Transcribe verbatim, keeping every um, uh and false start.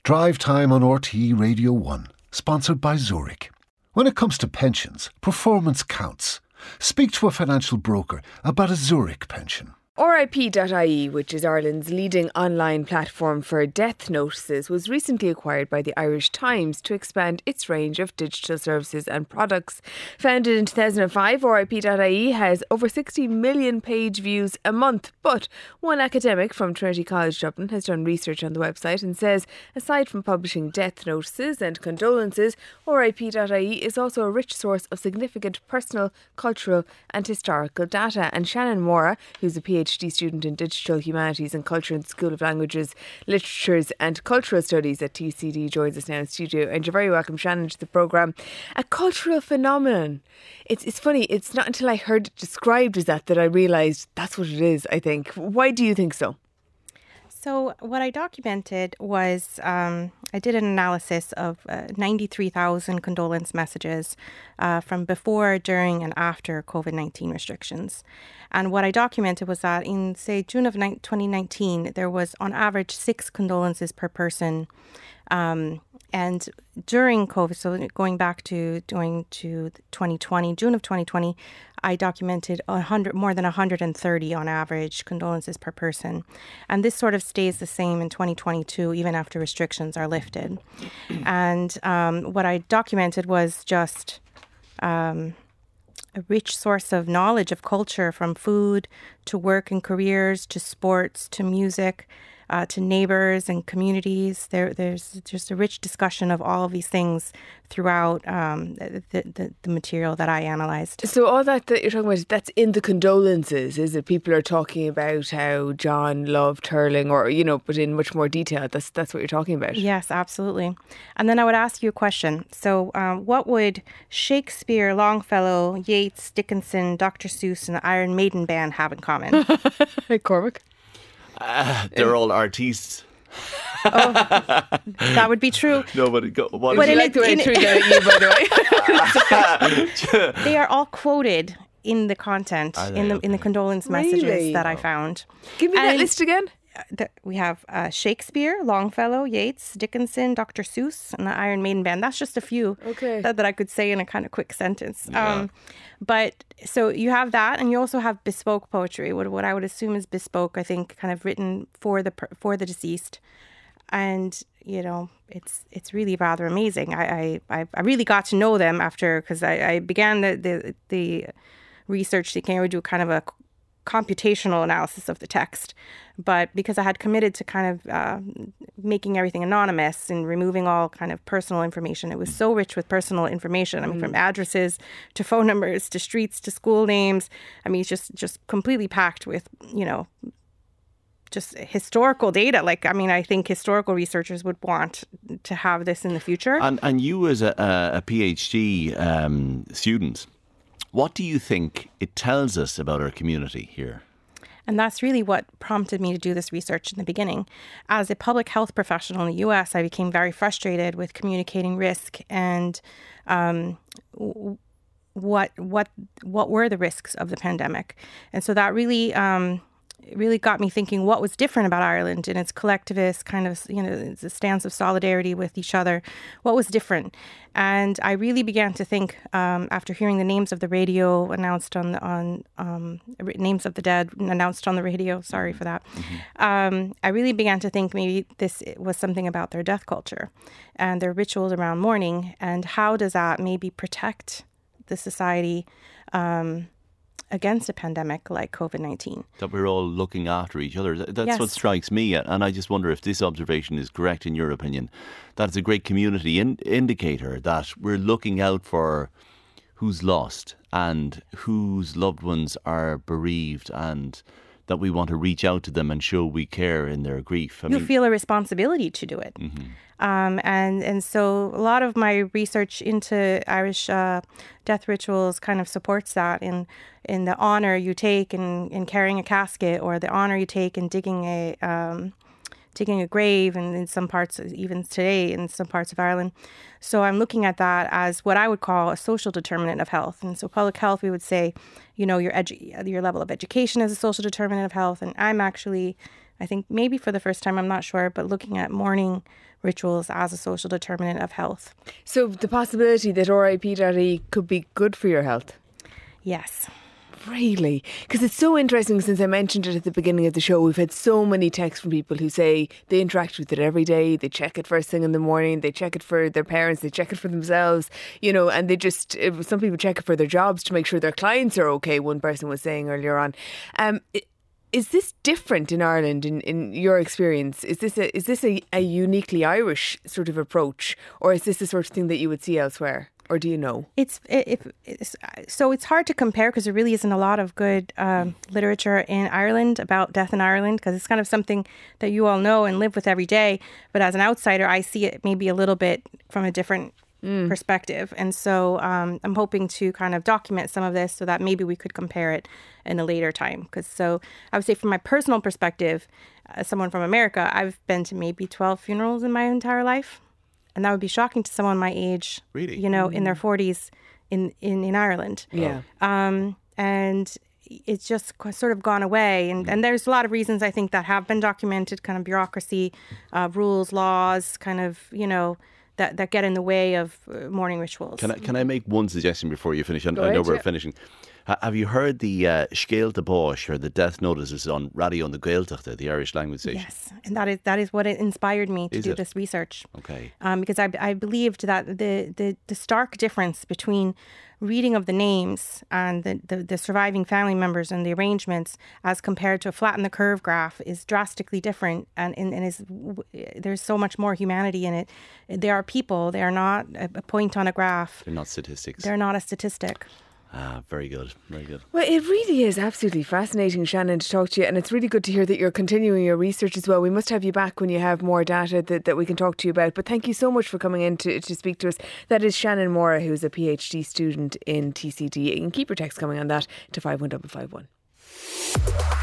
Drive Time on R T É Radio one, sponsored by Zurich. When it comes to pensions, performance counts. Speak to a financial broker about a Zurich pension. R I P dot I E, which is Ireland's leading online platform for death notices, was recently acquired by the Irish Times to expand its range of digital services and products. Founded in two thousand five, R I P dot I E has over sixty million page views a month. But one academic from Trinity College Dublin has done research on the website and says, aside from publishing death notices and condolences, R I P dot I E is also a rich source of significant personal, cultural and historical data. And Shannon Mora, who's a PhD student in Digital Humanities and Culture in the School of Languages, Literatures and Cultural Studies at T C D, joins us now in studio. And you're very welcome, Shannon, to the programme. A cultural phenomenon. It's it's funny, it's not until I heard it described as that that I realised that's what it is, I think. Why do you think so? So what I documented was um, I did an analysis of uh, ninety-three thousand condolence messages uh, from before, during and after COVID nineteen restrictions. And what I documented was that in, say, June of twenty nineteen, there was on average six condolences per person. Um, and during COVID, so going back to going to twenty twenty, June of twenty twenty, I documented one hundred, more than one hundred thirty on average condolences per person. And this sort of stays the same in twenty twenty-two, even after restrictions are lifted. And um, what I documented was just um, a rich source of knowledge of culture, from food to work and careers to sports to music. Uh, to neighbours and communities. There, there's just a rich discussion of all of these things throughout um, the, the, the material that I analysed. So all that that you're talking about, that's in the condolences, is it? People are talking about how John loved hurling, or, you know, but in much more detail. That's that's what you're talking about. Yes, absolutely. And then I would ask you a question. So um, what would Shakespeare, Longfellow, Yeats, Dickinson, Doctor Seuss and the Iron Maiden Band have in common? Cormac? Uh, they're all artistes. Oh, that would be true. No, but go, what Would is you it? like the way I threw that at you, by the way? They are all quoted in the content, Are they? in the in the condolence messages Really? that I found. Give me that And- list again. The, we have uh, Shakespeare, Longfellow, Yeats, Dickinson, Doctor Seuss, and the Iron Maiden Band. That's just a few Okay. that, that I could say in a kind of quick sentence. Yeah. Um, but so you have that, and you also have bespoke poetry. What what I would assume is bespoke, I think, kind of written for the per- for the deceased, and you know, it's it's really rather amazing. I I, I really got to know them after, because I, I began the the the research to kind of do kind of a computational analysis of the text, but because I had committed to kind of uh, making everything anonymous and removing all kind of personal information, it was so rich with personal information. I mean, from addresses to phone numbers to streets to school names. I mean, it's just just completely packed with, you know, just historical data. Like, I mean, I think historical researchers would want to have this in the future. And and you as a, a PhD um, student, what do you think it tells us about our community here? And that's really what prompted me to do this research in the beginning. As a public health professional in the U S, I became very frustrated with communicating risk and um, w- what what what were the risks of the pandemic. And so that really um, it really got me thinking what was different about Ireland in its collectivist kind of, you know, its stance of solidarity with each other. What was different? And I really began to think, um, after hearing the names of the radio announced on the, on um, names of the dead announced on the radio. Sorry for that. Mm-hmm. Um, I really began to think maybe this was something about their death culture and their rituals around mourning, and how does that maybe protect the society Um, against a pandemic like COVID nineteen. That we're all looking after each other. That's Yes. what strikes me. And I just wonder if this observation is correct in your opinion. That it's a great community in- indicator that we're looking out for who's lost and whose loved ones are bereaved, and that we want to reach out to them and show we care in their grief. I You mean, feel a responsibility to do it. mhm. Um, and, and so a lot of my research into Irish uh, death rituals kind of supports that in in the honor you take in, in carrying a casket, or the honor you take in digging a um, digging a grave, and in some parts, even today in some parts of Ireland. So I'm looking at that as what I would call a social determinant of health. And so public health, we would say, you know, your edu- your level of education is a social determinant of health. And I'm actually, I think maybe for the first time, I'm not sure, but looking at mourning rituals as a social determinant of health. So the possibility that R I P dot I E could be good for your health? Yes. Really? Because it's so interesting. Since I mentioned it at the beginning of the show, we've had so many texts from people who say they interact with it every day. They check it first thing in the morning. They check it for their parents. They check it for themselves, you know, and they just, some people check it for their jobs to make sure their clients are okay. One person was saying earlier on. Um, is this different in Ireland in, in your experience? Is this a, is this a, a uniquely Irish sort of approach, or is this the sort of thing that you would see elsewhere? Or do you know? It's, it, it's so it's hard to compare because there really isn't a lot of good um, literature in Ireland about death in Ireland, because it's kind of something that you all know and live with every day. But as an outsider, I see it maybe a little bit from a different mm. perspective. And so um, I'm hoping to kind of document some of this so that maybe we could compare it in a later time. Because so I would say from my personal perspective, as someone from America, I've been to maybe twelve funerals in my entire life. And that would be shocking to someone my age, really? you know, mm. in their forties in, in, in Ireland. Yeah. Um, and it's just sort of gone away. And, and there's a lot of reasons I think that have been documented, kind of bureaucracy, uh, rules, laws, kind of, you know, that, that get in the way of uh, mourning rituals. Can I, can I make one suggestion before you finish? I, Go I know ahead, we're yeah. finishing. Ha- have you heard the uh, Scéal de Báis, or the death notices on Radio na Gaeltachta, the Irish language station? Yes, and that is that is what it inspired me to Is do it? this research. Okay. Um, because I, I believed that the, the, the stark difference between reading of the names and the, the, the surviving family members and the arrangements as compared to a flatten the curve graph is drastically different, and, and, and is there's so much more humanity in it. They are people. They are not a, a point on a graph. They're not statistics. They're not a statistic. Ah, very good, very good. Well, it really is absolutely fascinating, Shannon, to talk to you. And it's really good to hear that you're continuing your research as well. We must have you back when you have more data that, that we can talk to you about. But thank you so much for coming in to, to speak to us. That is Shannon Mora, who's a PhD student in T C D. You can keep your text coming on that to five one five five one.